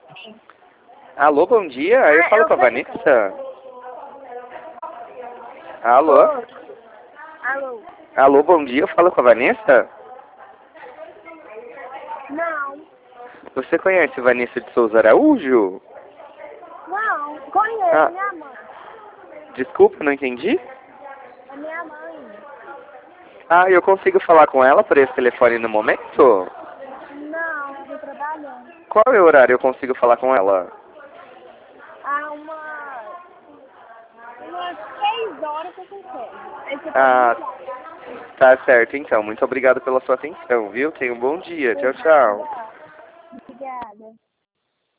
Alô, bom dia. Eu falo com a Vanessa. Alô? Alô? Alô, bom dia. Eu falo com a Vanessa. Não. Você conhece Vanessa de Souza Araújo? Não. Conheço, Ah, minha mãe. desculpa, não entendi. É minha mãe. Eu consigo falar com ela por esse telefone no momento? Não, eu tô trabalhando. Qual é o horário eu consigo falar com ela? Há umas 6 horas eu consigo. Aí você pode Ah, ligar. tá certo então. Muito obrigado pela sua atenção, viu? Tenha um bom dia. Tchau, tchau. Obrigada.